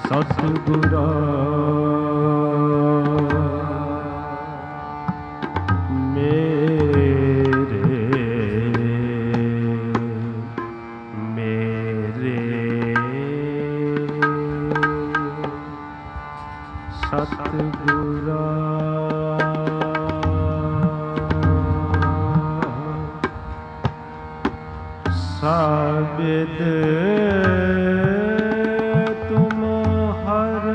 ਸਤਿਗੁਰਾ ਸਤਿਗੁਰਾ ਸਾਬਿਦ ਤੁਮ ਹਰ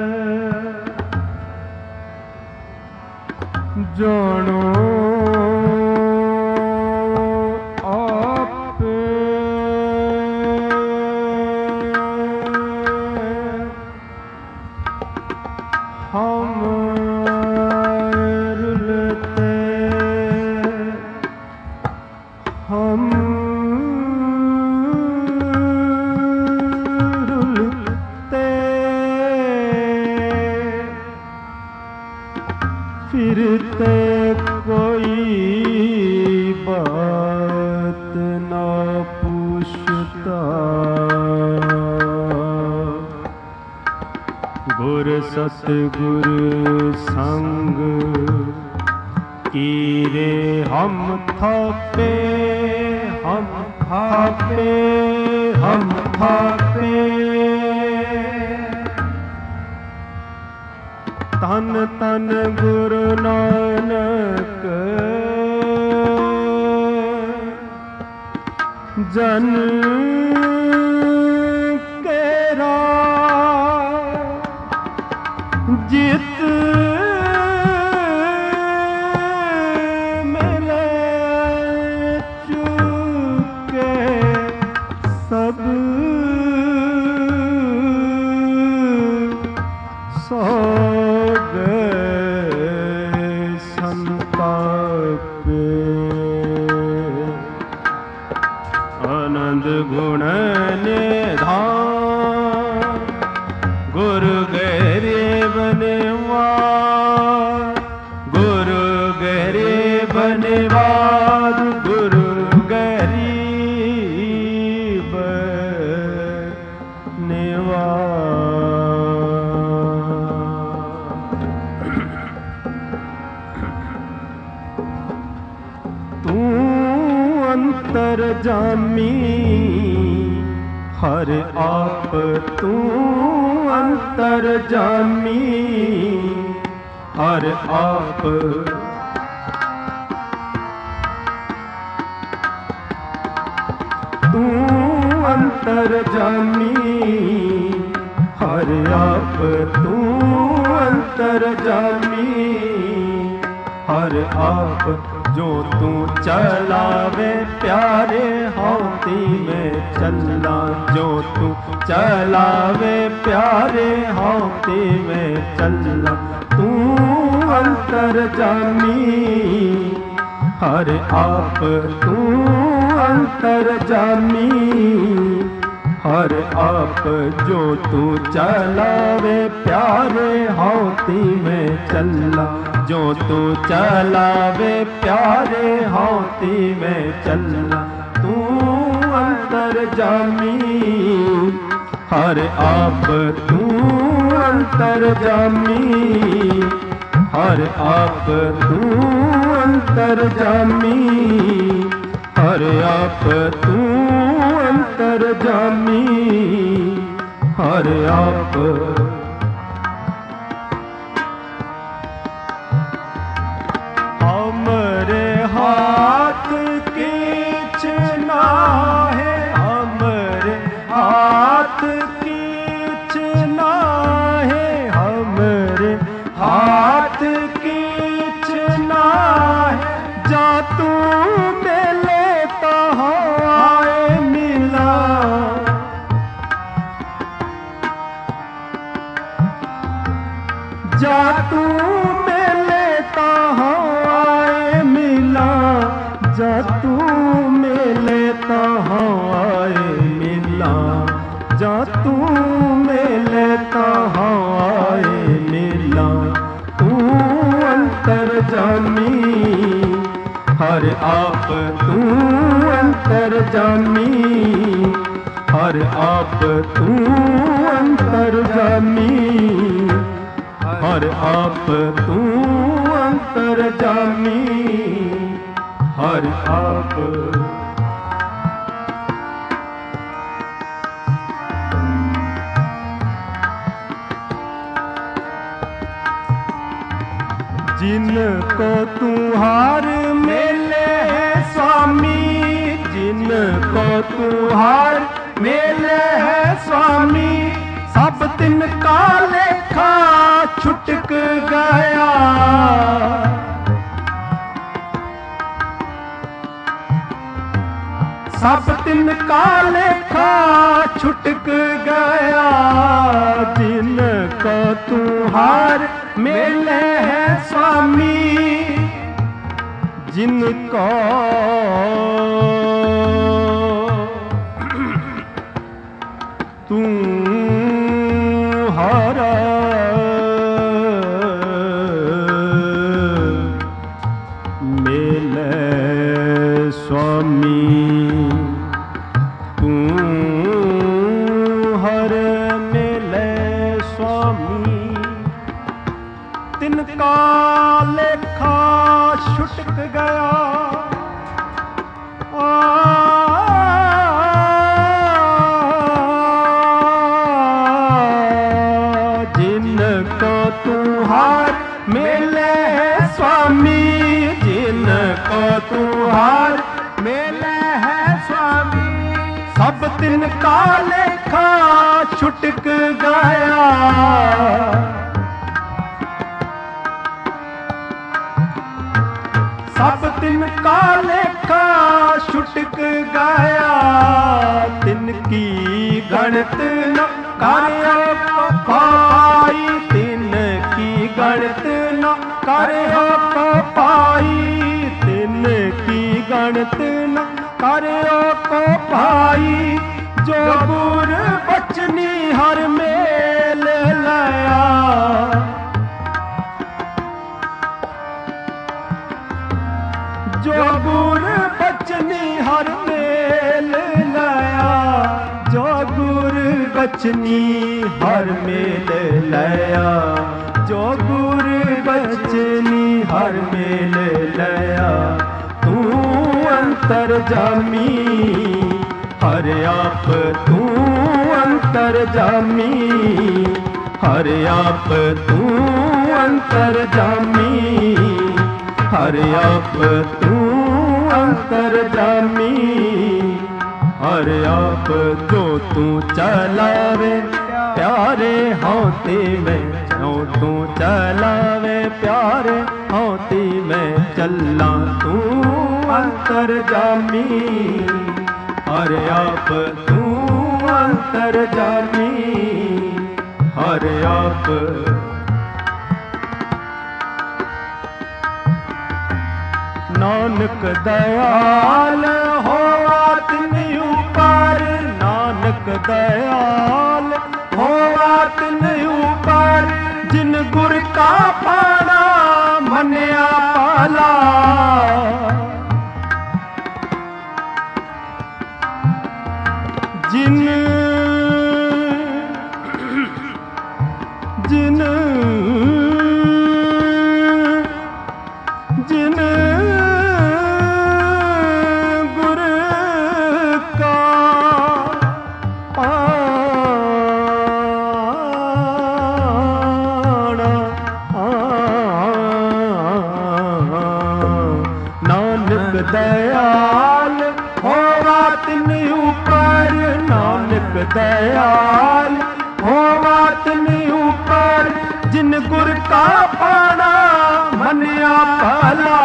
ਜਾਣੋ फिरते कोई बात न पूछता गुर सतगुर संग कीरे हम थापे हम थापे हम थापे तन तन गुरु नानक जन केरा जित मिले चुके सब सो आनंद गुण निधान गुरु गरीब निवाज गुरु गरीब निवाज गुरु गरीब निवाज तू अंतरजामी हर आप तू अंतरजामी हर आप तू अंतरजामी हर आप तू अंतरजामी हर आप जो तू चलावे प्यारे हाथी में चलना जो तू चलावे प्यारे हाथी में चलना तू अंतरजामी हर आप तू अंतरजामी हर आप जो तू चलावे प्यारे हाथी में चलना जो तू चलावे प्यारे हाथी में चलना तू अंतरजामी हर आप तू अंतरजामी हर आप तू अंतरजामी हर आप तू अंतरजामी हर आप हमरे हाथ कीच ना है हमरे हाथ कीच ना है हमरे हाथ कीच ना है जा तू मिले तो आए मिला जा तू मिले तो आए मिला जा तू मिले तो आए मिला जा तू मिले तो आए मिला तू अंतरजामी हर आप तू अंतरजामी हर आप तू अंतर्जामी, हर आप तू अंतर्जामी, हर आप। जिनको तू हार मेले है स्वामी, जिनको तू हार मेले है स्वामी, सब तिनका लेखा छुटक गया। सब तिनका लेखा छुटक गया, जिनको तू हार मेले है स्वामी, जिनको तू हारा मेले स्वामी, तू हर मेले स्वामी, तिनका लेखा छुटक गया। जिनको तू हार मेले है स्वामी, जिनको तू हार मेले है स्वामी, सब तिनका लेखा छुटक गया। सब तिनका लेखा छुटक गया, तिनकी गणत न कर पाई, तिनकी गणत न कर पाई, तिनकी गणत न कर पाई, जो गुर बचनी हर मेल लया। जो गुर बचनी हर मेल लया, जो गुर बचनी हर मेल लया, जो गुर बचनी हर मेल लया, तू अंतर्जामी, हर आप तू अंतर्जामी, हर आप तू अंतर्जामी, हर आप तू अंतर्जामी, हर आप जो तू चलावे प्यारे होती में, जो तू चलावे प्यारे होती में, चलना तू अंतर्जामी, हर आप तू अंतर्जामी, हर आप। नानक दयाल होवा तिन ऊपर, नानक दयाल होवा तिन ऊपर, जिन गुर का पाना मन्या पाला। जिन जिन जिन गुर का पाना, नानक दयाल होवा तिन ऊपर, नानक दयाल होवा तिन ऊपर, जिन गुर का पाना मन्या पाला।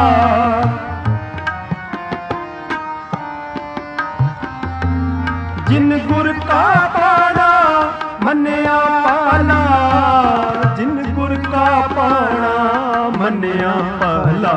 जिन गुर का पाना मन्या पाला, जिन गुर का पाना मन्या पाला।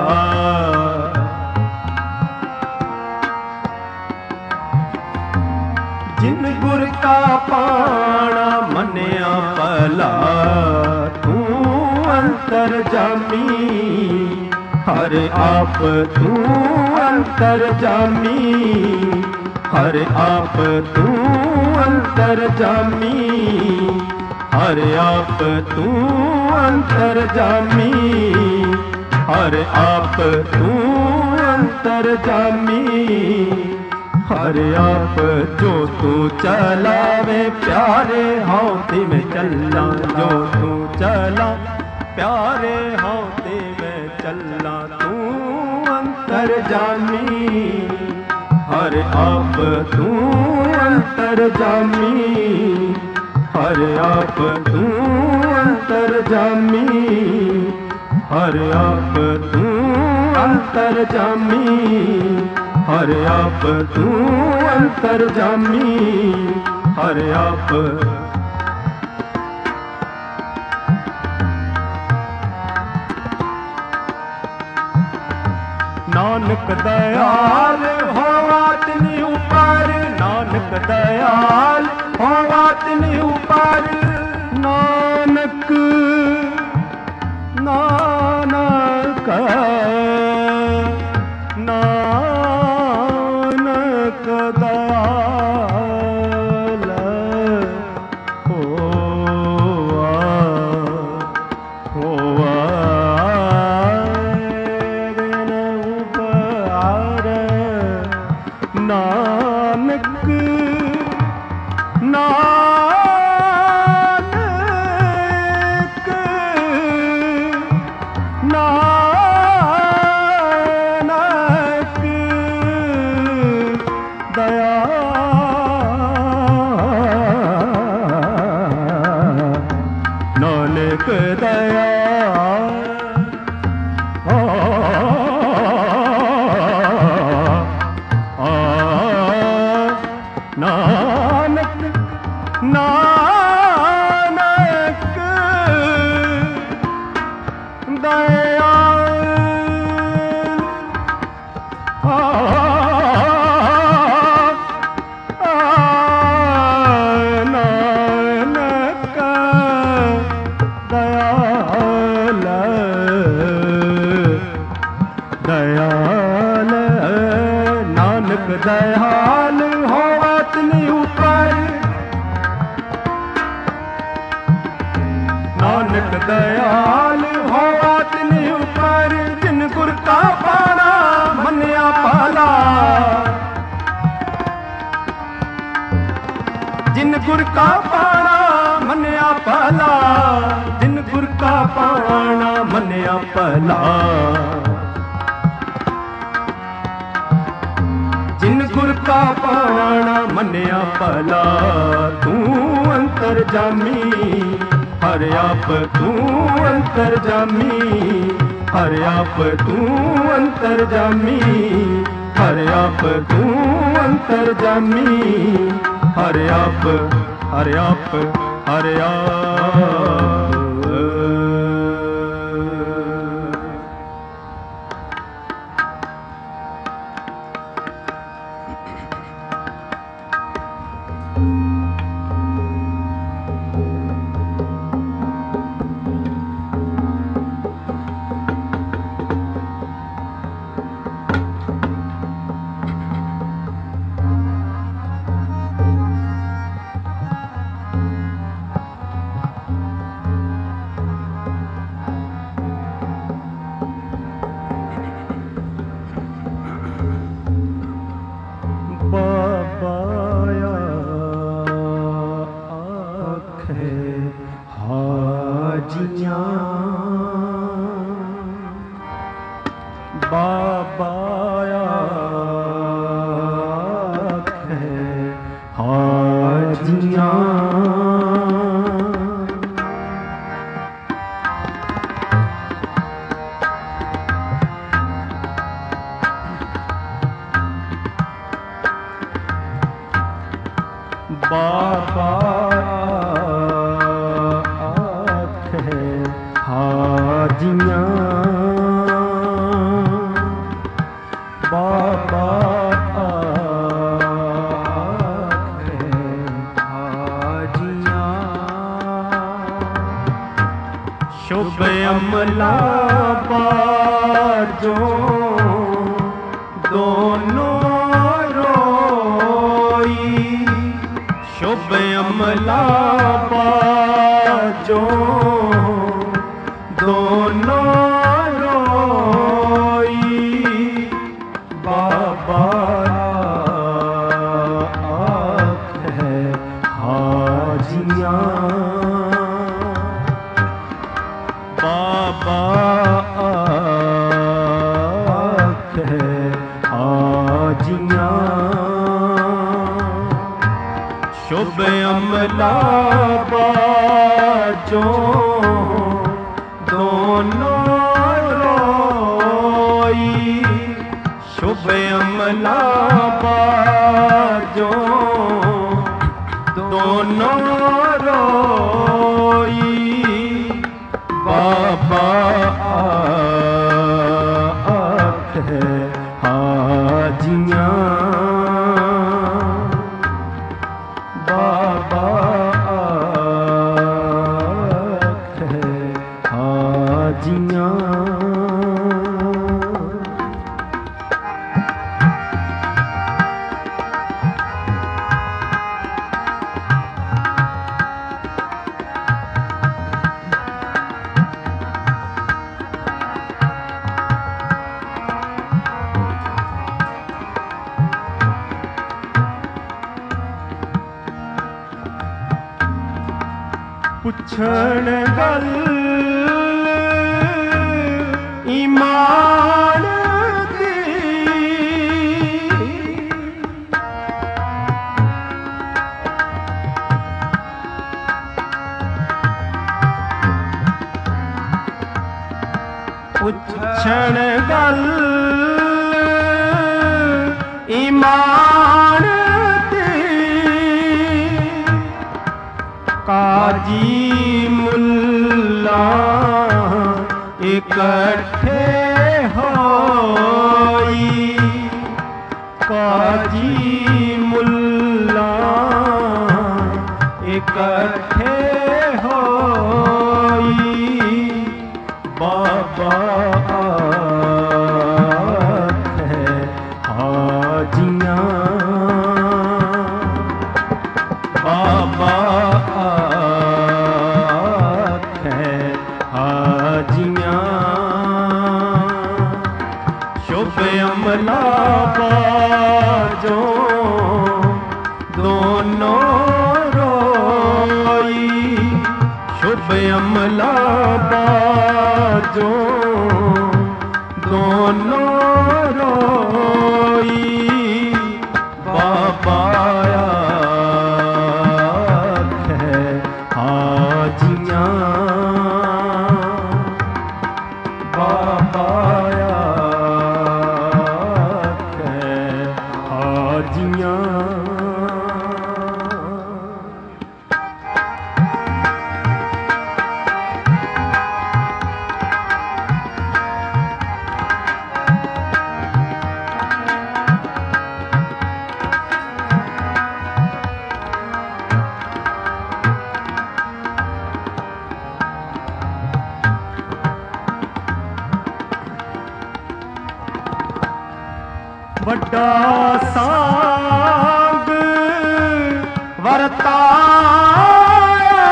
जिन गुर का पाना मन्या पाला, तू अंतर्जामी, हर आप तू अंतर्जामी, हर आप तू अंतरजामी, हर आप तू अंतरजामी, हर आप तू अंतरजामी, हर आप जो तू चलावे प्यारे हाथी में चलना, जो तू चला प्यारे हाथी में चलना, तू अंतरजामी, हर आप तू अंतरजामी, हर आप तू अंतरजामी, हर आप तू अंतरजामी, हर आप तू अंतरजामी, हर आप नानक दयाल होवा तिनी ऊपर, नानक दयाल होवा तिनी ऊपर, नानक नानक नानक दयाल होवा होवा नानक नानक नानक दया नानक दया नानक नानक दयाल नानक दयाल दयाल नानक दयाल होवा तिनी ऊपर, नानक दयाल होवा तिनी ऊपर, जिन गुर का पाना मन्या पाला, जिन गुर का पाना मन्या पाला, जिन गुर का पाना मन्या पाला, जिन गुर का पाना मन्या भला, तू अंतरजामी, हर आप तू अंतरजामी, हर आप तू अंतरजामी, हर आप तू अंतरजामी, हर आप हर आप हर आप बाबा आखे हाजियाँ बाबा आखे हाजियाँ बाबा आखे हाजियाँ शुभ अमला बाजो दोनों रो शुभ अमला बाजो दोनों रोई बाबा आखे हाजियाँ बाबा आखे हाजियाँ शुभ अमला बाजो दोनों रोई शुभ अमला बाजो दोनों रोई बाबा आखे हाजियाँ बाबा आखे हाजियाँ पुछण गल ईमान दी पुछण गल ईमान काजी मुल्ला इकट्ठे होई काजी मुल्ला इकट्ठे होई बाबा आखे हाजियाँ बाबा हाजियाँ शुभ अमला बाजो दोनों रोई शुभ अमला बाजो दोनों रोई बाबा आखे हाजियाँ बाबा आखे हाजियाँ वड्डा सांग वरताया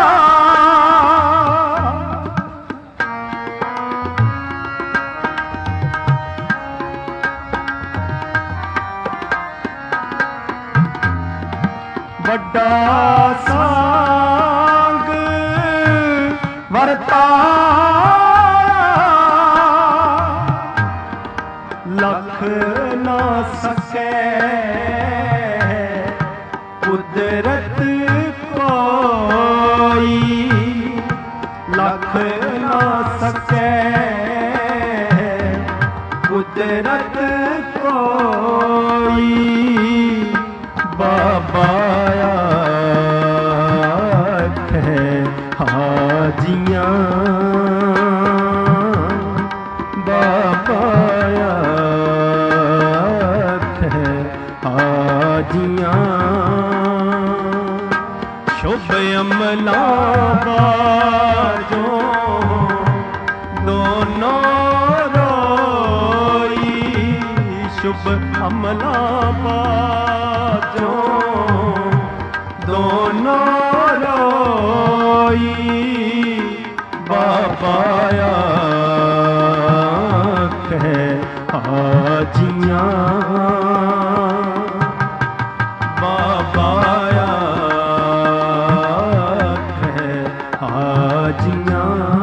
वड्डा सांग वरताया लख ना सके कुदरत कोई लख ना सके कुदरत कोई बाबा आखे हाजियाँ बाबा हाजियाँ शुभ अमला बाजो दोनों रोई शुभ अमला बाजो दोनों बाबाया कह हाजियां बाबाया कह हाजियां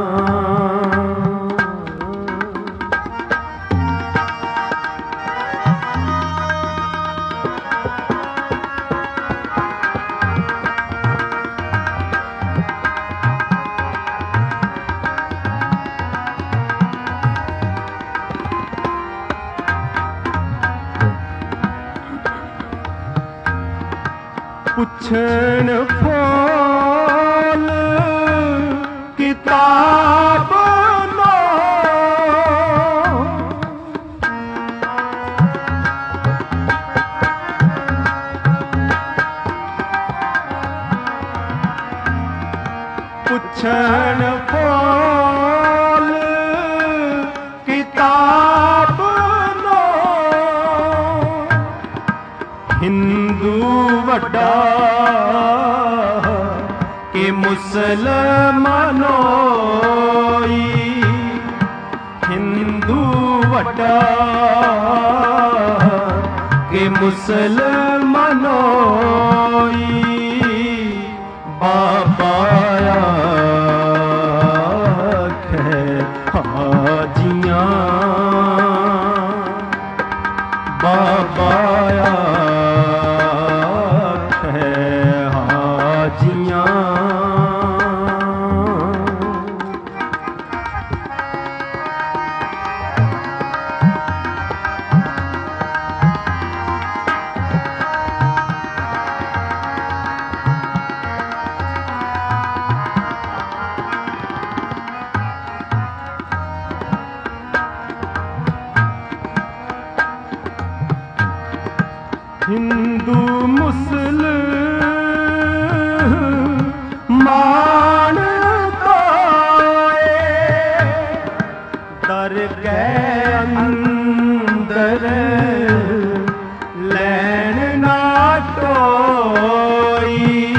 पुछन फूल किताब नो पुछन फूल किताब नो हिंदू वड्डा के मुसलमानों हिंदू वड्डा के मुसलमानों बाबाया कह हाजियां बाबाया कह हाजियां हिंदू मुसलमान दर गए अंदर लैन ना टोई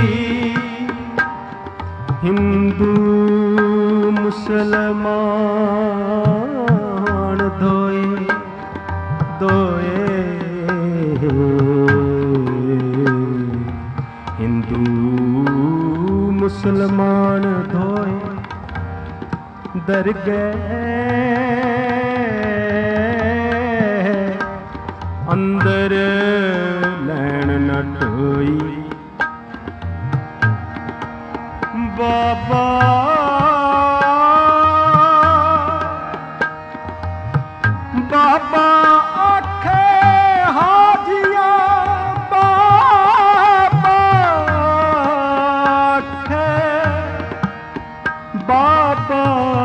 हिंदू मुसलमान धोए दोए हिंदू मुसलमान धोए दर गए अंदर लैन न टोई बाबा बाबा आखे हाजियां बाबा आखे बाबा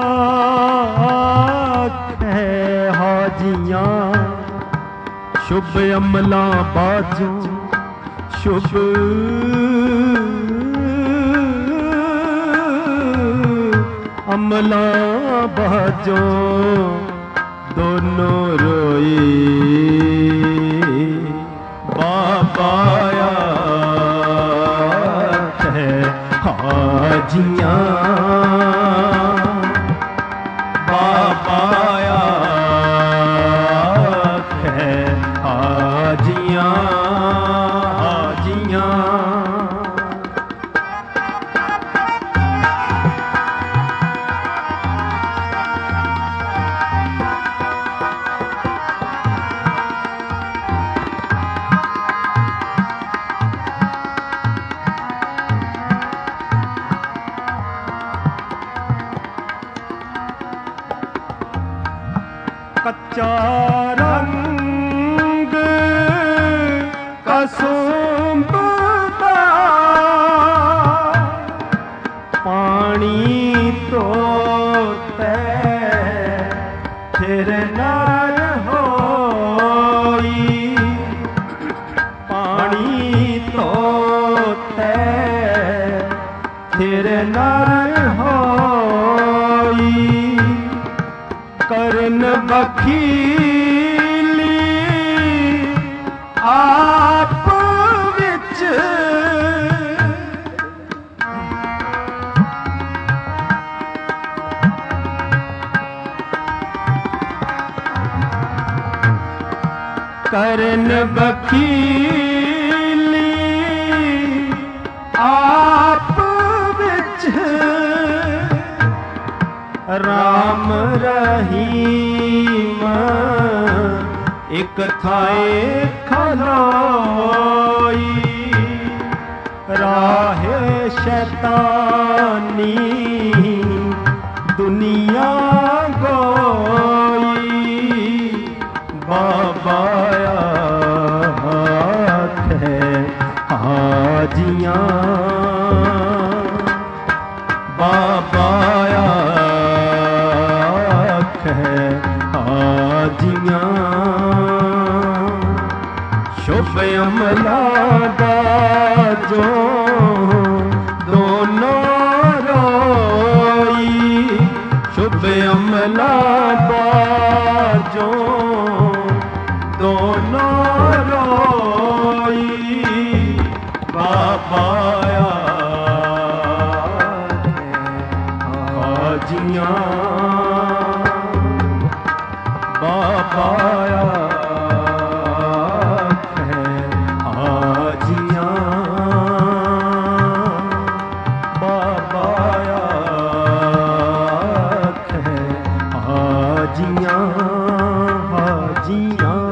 आखे हाजियां शुभ अमला बाजो शुभ अमला बाजो दोनों रोई बाबाया है हाजियां बाबाया है हाजियां हाजियां कच्चा रंग कसुंबदा पानी तो फिर नर होई पानी तो फिर नर होई करन बखीली आप विच करन बकीली आप विच राम रहीम एक थाए खलोई राहे शैतानी दुनिया गोई बाबा है हाजियाँ बाबा है हाजियाँ शुभ अमला दा जो दोनों रोई शुभ अमला दा जो दोनों रोई बाबा हाजियाँ बाबा है हाजियाँ बाबा है हाजियाँ हाजियाँ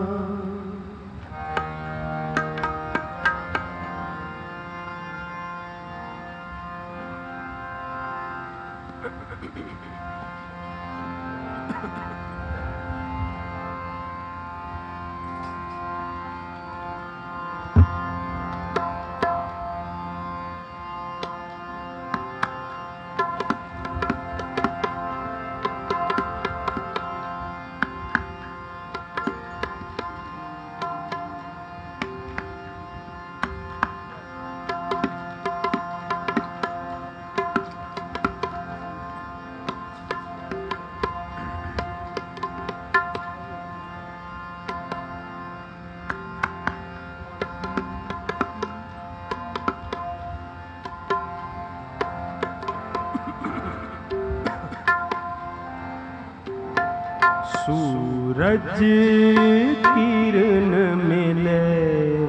सूरज किरण मिले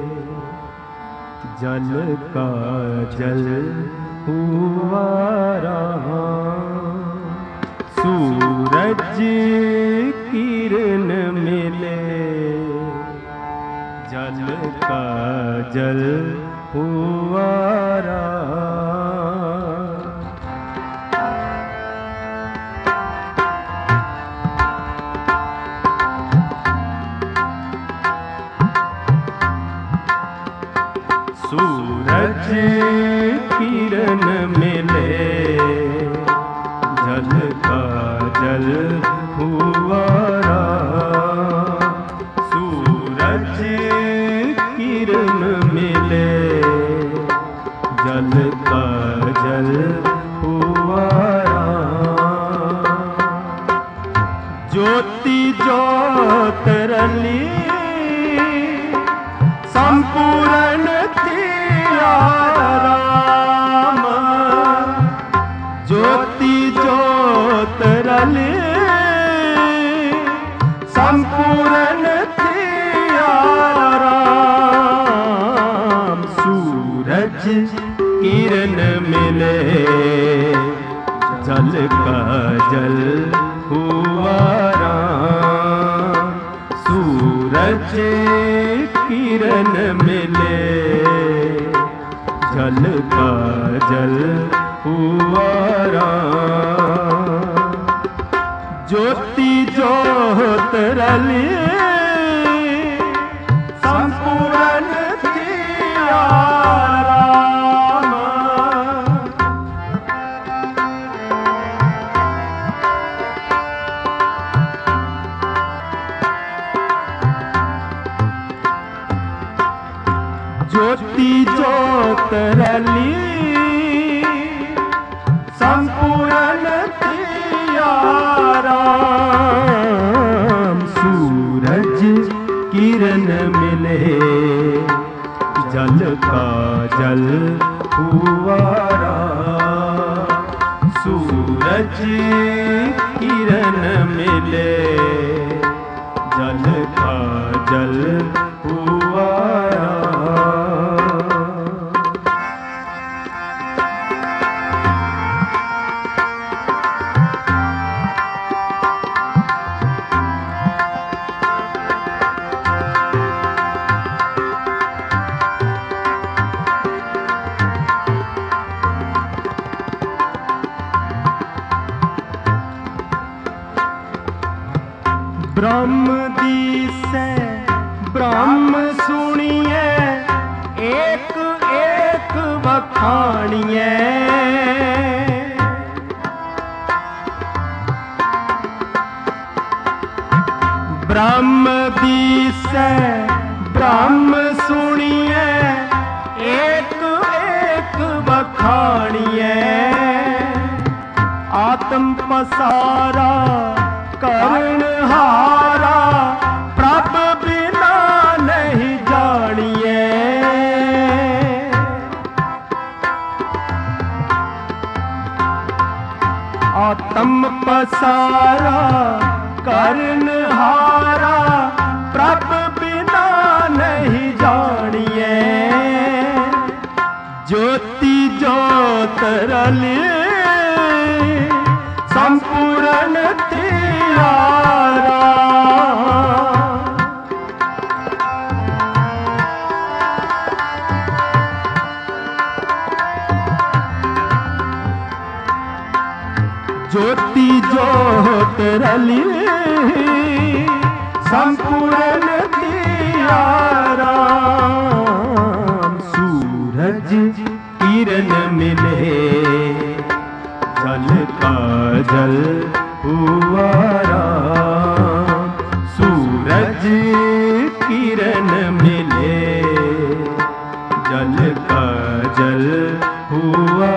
जल का जल हुआ रहा सूरज किरण मिले जल का जल हुआ रहा सूरज किरण मिले जल का जल हुआ रहा सूरज किरण मिले जल का जल हुआ रहा ज्योति ज्योत रली संपूर्ण राम ज्योति ज्योत रले संपूर्ण राम सूरज किरण मिले जल का जल हुआ राम सूरज किरण मिले जल का जल हुआ राम ज्योति ज्योत रली संपूर्ण थिया राम ज्योति ज्योत रली संपूर्ण थिया राम सूरज किरण मिले जल का जल हुआ राम सूरज किरण मिले जल का जल हुआ ब्रह्म दिसे ब्रह्म सुनिए एक एक बखानिए ब्रह्म दिसे ब्रह्म सुनिए एक एक बखानिए आत्म पसारा करण हारा प्रभ बिना नहीं जानिए आत्म पसारा करण हारा प्रभ बिना नहीं जानिए ज्योति ज्योत रली संपूर्ण तियारा ज्योति ज्योत रली संपूर्ण तियारा सूरज किरण मिले जल का जल हुआ राम सूरज किरण मिले जल का जल हुआ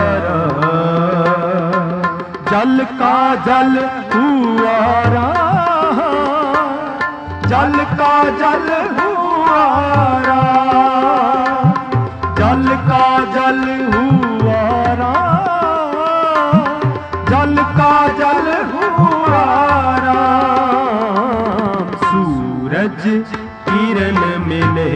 राम जल का जल हुआ राम जल का जल हुआ राम जल का जल हुआ राम जल का जल हुआ राम सूरज किरण मिले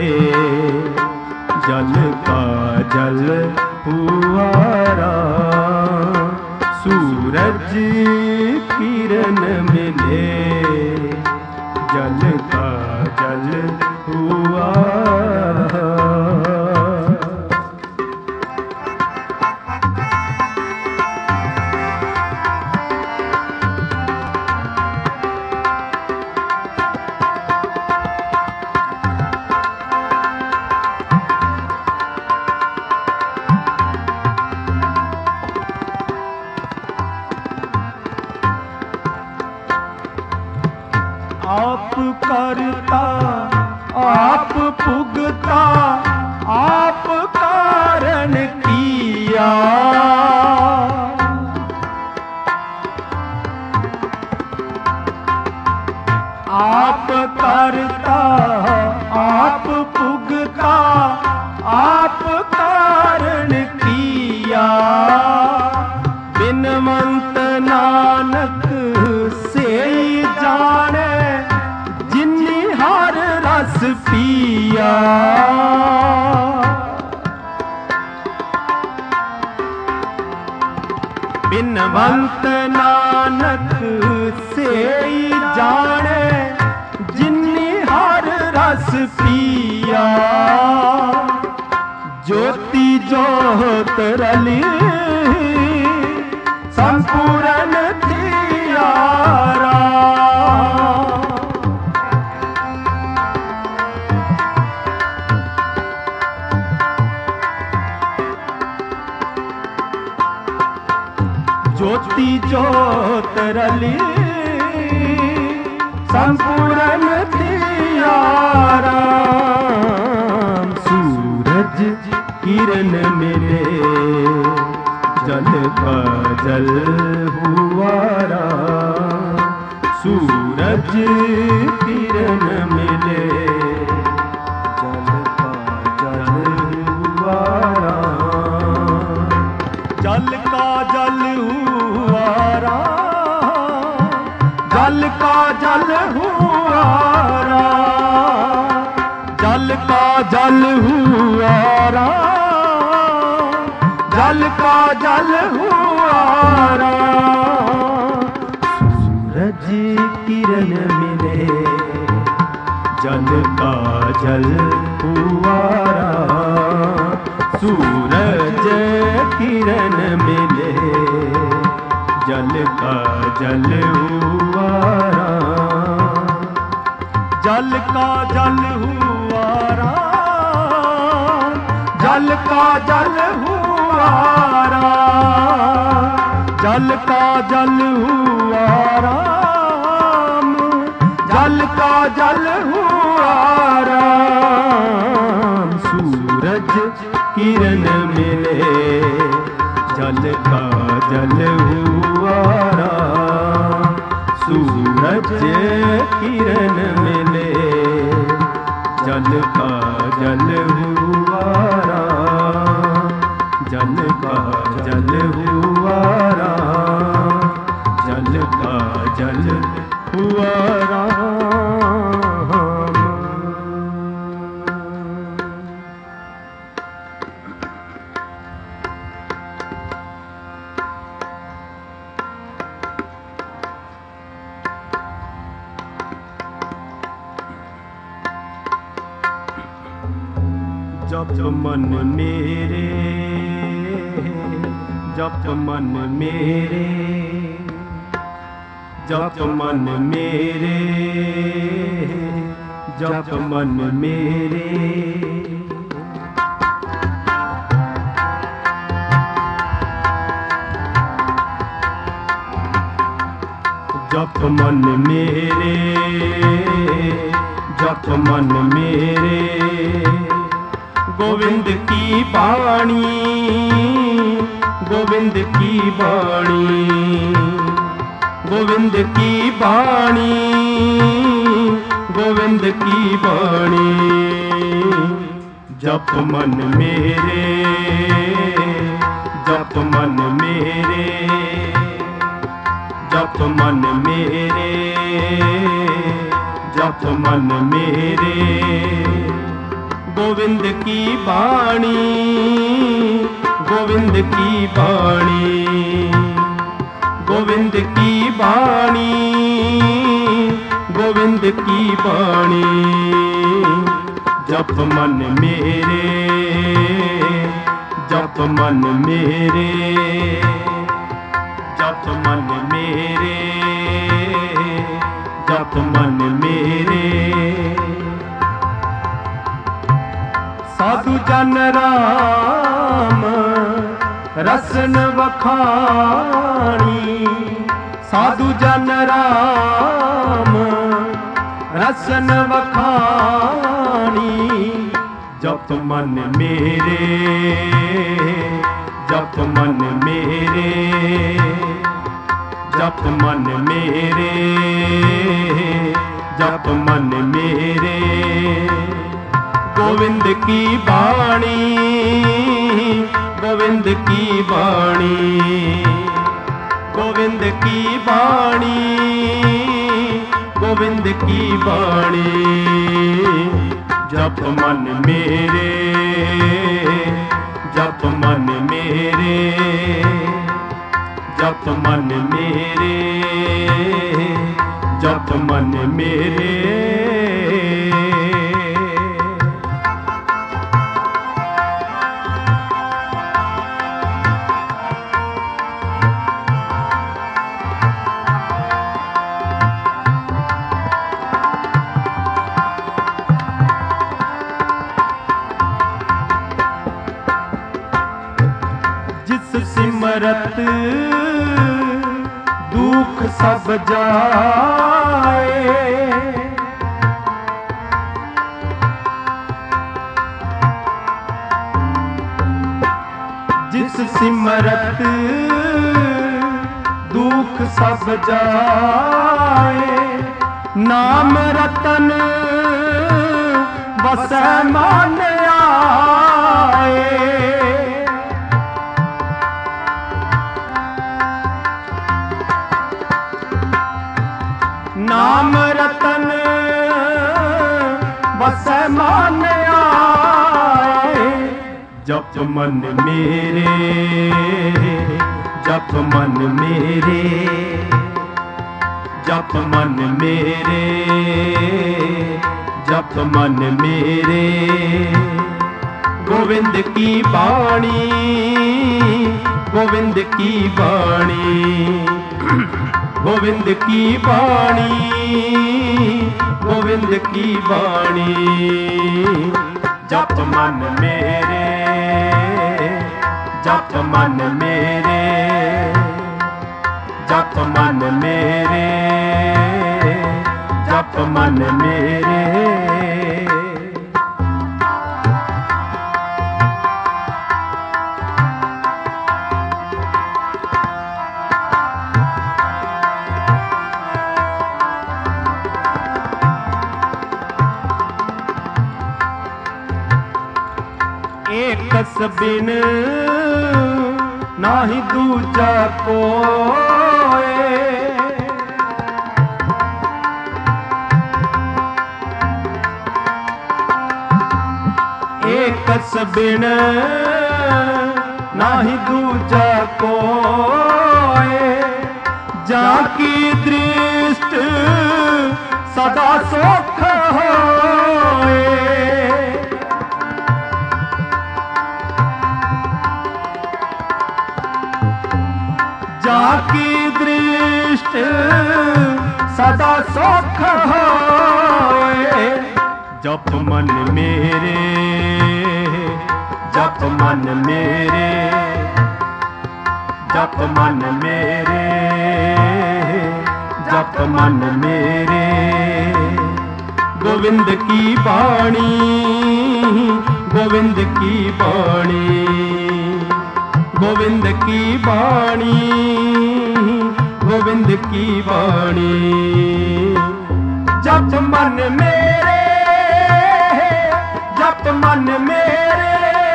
जल का जल हुआ राम सूरज किरण मिले जल का जल हुआ आप करता आप पुगता आप कारण किया आप करता आप पुगता आप कारण किया बिनवंत नानक से जाने जिन्नी हर रस पिया बिनवंत नानक से जाने जिन्नी हर रस पिया ज्योति ज्योत रली संपूर्ण तियारा ज्योति ज्योत रली संपूर्ण तियारा सूरज किरण मिले जल का जल हुआ राम सूरज किरण मिले जल का जल हुआ राम जल का जल हुआ राम जल का जल हुआ हुआरा, जल का जल हुआरा, जल का जल हुआरा। सूरज किरण मिले जल का जल हुआरा, सूरज किरण मिले जल का जल हुआरा, जल का जल हुआरा, जल का जल हुआरा, जल का जल हुआरा, जल का जल हुआरा। सूरज किरण मिले जल का जल हुआरा, सूरज किरण मिले जल का जल हुआरा, जल का जल हुआरा, जल का जल हुआरा। जप मन मेरे, जप मन मेरे, जप मन मेरे, जप मन मेरे। जप मन मेरे, जप मन मेरे, गोविंद की बाणी, गोविंद की बाणी, गोविंद की बाणी, गोविंद की बाणी। जप मन मेरे, जप मन मेरे, जप मन मेरे, जप मन मेरे। गोविंद की बाणी, गोविंद की बाणी, गोविंद की बाणी, गोविंद की बाणी। जप मन मेरे, जप मन मेरे, जप मन मेरे, जप मन मेरे। साधु जन राम रसन वखाणी, साधु जन राम रसन वखाणी। जप मन मेरे, जप मन मेरे, जप मन मेरे, जप मन मेरे। गोविंद की बाणी, गोविंद की बाणी, गोविंद की बाणी, गोविंद की बाणी। जप मन मेरे, जप मन मेरे, जप मन मेरे, जप मन मेरे। सिमरत दुख सब जाए, जिस सिमरत दुख सब जाए। नाम रतन बसै मान आए, नाम रतन पासे मान आए। जप मन मेरे, जप मन मेरे, जप मन मेरे, जप मन मेरे। गोविंद की वाणी, गोविंद की वाणी, गोविंद की वाणी, गोविंद की वाणी। जप मन मेरे, जप मन मेरे, जप मन मेरे, जप मन मेरे। एक बिन नाही दूजा कोय, एक बिन नाही दूजा कोय। जाकी दृष्टि सदा सुख होए। जाकी दृष्टि सदा सुख होए। जप मन मेरे, जप मन मेरे, जप मन मेरे, जप मन मेरे। गोविंद की वाणी, गोविंद की वाणी, गोविंद की वाणी, गोविंद की वाणी। जप मन मेरे, जप मन मेरे,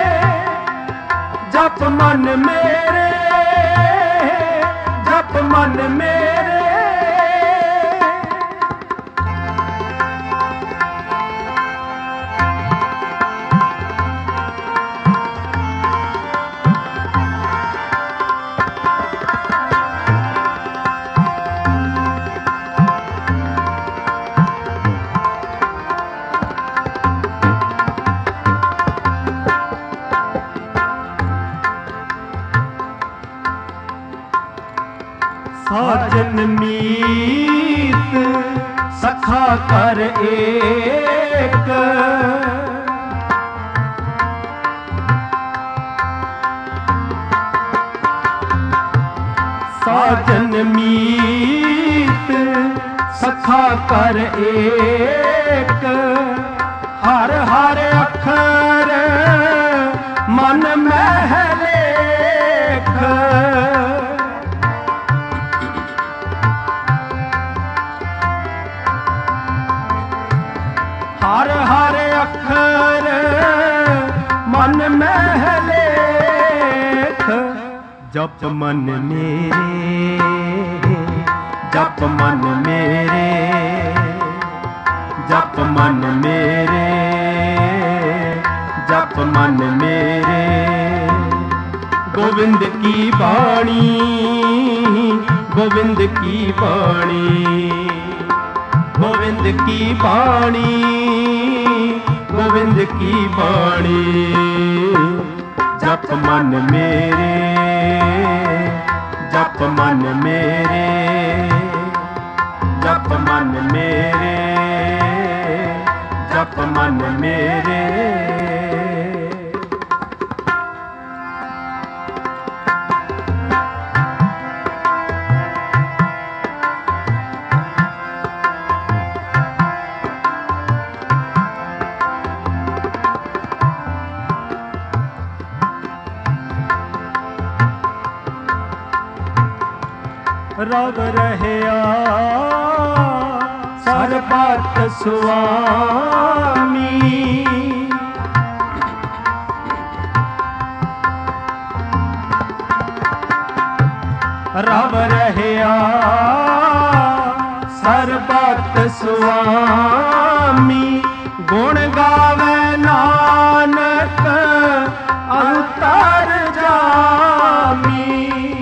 जप मन मेरे, जप मन मेरे। साजन मीत सखा कर एक, साजन मीत सखा कर एक। हर हर अखर मन में लेख। हर हर अखर मन में लेख। जप मन मेरे, जप मन मेरे, जप मन मेरे, जप मन मेरे। गोविंद की वाणी, गोविंद की वाणी, गोविंद की वाणी, गोविंद की वाणी। जप मन मेरे, जप मन मेरे, जप मन मेरे, जप मन मेरे। रव रहया सरबत स्वामी। रव रहया सरबत स्वामी। गुण गावे नानक अंतर जामी।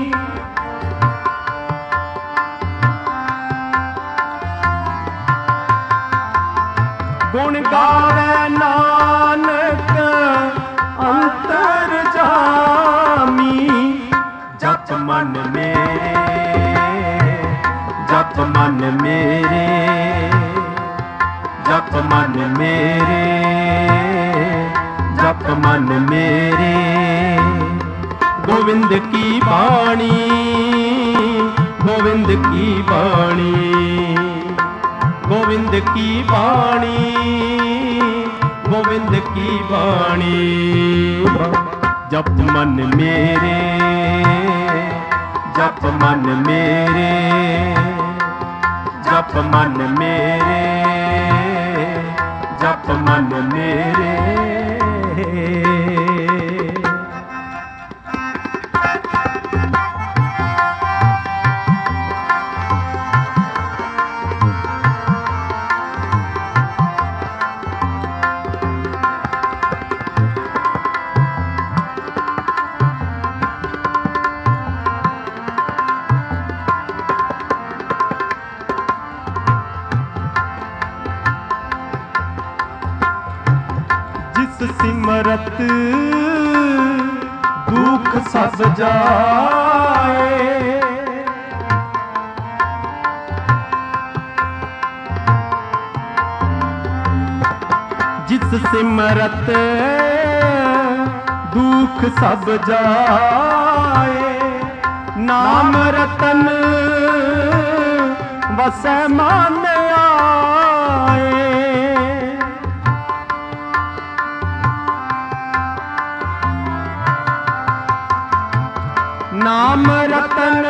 गुण गावे नानक अंतर जामी। जप मन मेरे, जप मन मेरे, जप मन मेरे, जप मन मेरे। गोविंद की वाणी, गोविंद की वाणी, गोविंद की वाणी, गोविंद की वाणी। जप मन मेरे, जप मन मेरे, जप मन मेरे, जप मन मेरे। सिमरत दुख सब जाए। जिस सिमरत दुख सब जाए। नाम रतन वसै मान आए। नाम रतन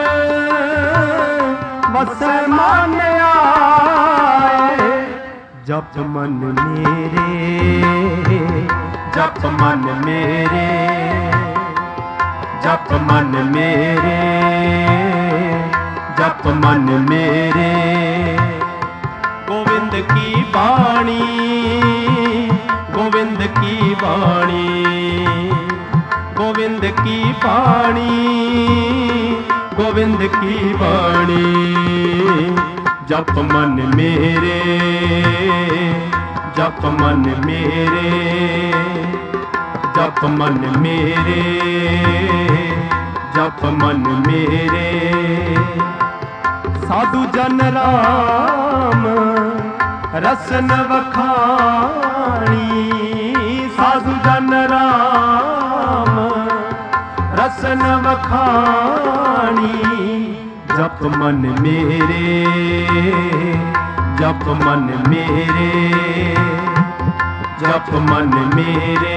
वसै मान आए। जप मन मेरे, जप मन मेरे, जप मन मेरे, जप मन मेरे। गोविंद की वाणी, गोविंद की वाणी, गोविंद की वाणी, गोविंद की वाणी। जप मन मेरे, जप मन मेरे, जप मन मेरे, जप मन मेरे। साधु जन राम रसन वखाणी। साधु जन राम रसन वखाणी। जप मन मेरे, जप मन मेरे, जप मन मेरे,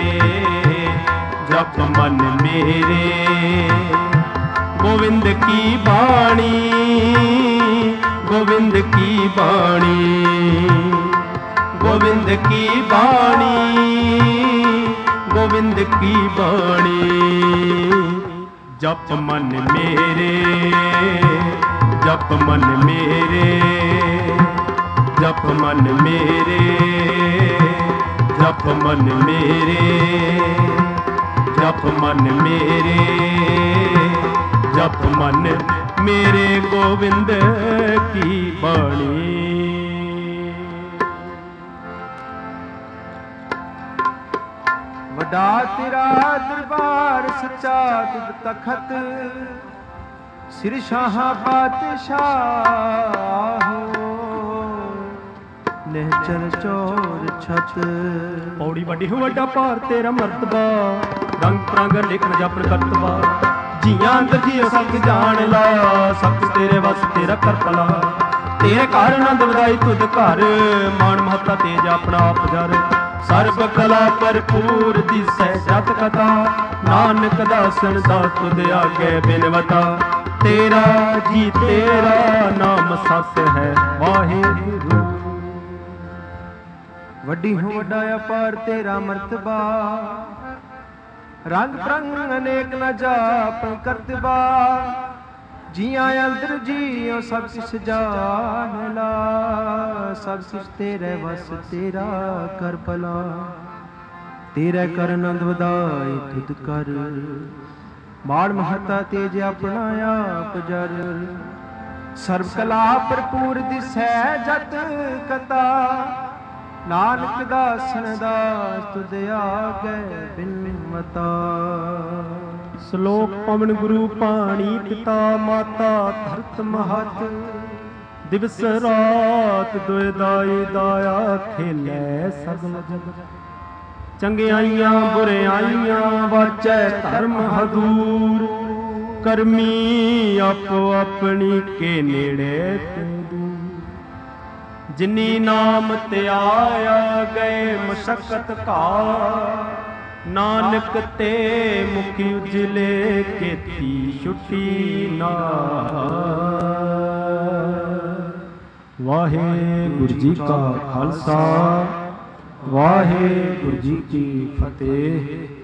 जप मन मेरे। गोविंद की वाणी, गोविंद की वाणी, गोविंद की वाणी, गोविंद की वाणी। जप मन मेरे, जप मन मेरे, जप मन मेरे, जप मन मेरे, जप मन मेरे, जप मन मेरे। गोविंद की वाणी। वडा तेरा दरबार सच्चा तुद तखत। सिर शाह पातशाह निहचर चोर छत। पौड़ी वड्डी हो वड्डा पार तेरा मर्तबा। रंग प्रांगर लेखन जपन करतबा। जियां अंदर जियो सब जान ला। सब तेरे वस तेरा करतला। तेरे घर आनंद वधाई तुद घर। मान महता तेज अपना आप जर। सर्ब कला भरपूर दिसै जत कथा। नानक दासन दास तुद आगे बिनवता। तेरा जी तेरा नाम सस है वाहिगुरु। वड्डी हो वड्डा अपार तेरा मर्तबा। रंग प्रंग अनेक न जाप करतबा। जिया अंदर जियो सब किछ जान ला, सब किछ तेरे वस तेरा कर भला। तेरे कर नंद वधाई तुद कर, माड़ महता तेज अपना आप जर। सर्व कला भरपूर दिसै जत कता, नानक दासन दास तुद आगे बिनमता। ਸ਼ਲੋਕ ਪਵਨ ਗੁਰੂ ਪਾਣੀ ਪਿਤਾ ਮਾਤਾ ਧਰਤ ਮਹਤ, ਦਿਵਸ ਰਾਤ ਦੁਇ ਦਾਈ ਦਾਇਆ ਖੇਲੇ ਸਗਲ ਜਗਤ। ਚੰਗਿਆਈਆਂ ਬੁਰਿਆਈਆਂ ਵਾਚੈ ਧਰਮ ਹਦੂਰ, ਕਰਮੀ ਆਪੋ ਆਪਣੀ ਕੇ ਨੇੜੇ ਤੇ ਦੂਰ। ਜਿਨੀ ਨਾਮ ਧਿਆਇਆ ਗਏ ਮਸ਼ਕਤ ਘਾਰ, ਨਾਨਕ ਤੇ ਮੁਖੀ ਉਜਲੇ ਕੀਤੀ ਛੁੱਟੀ ਨਾਰ। ਵਾਹਿਗੁਰੂ ਜੀ ਕਾ ਖਾਲਸਾ, ਵਾਹਿਗੁਰੂ ਜੀ ਕੀ ਫਤਿਹ।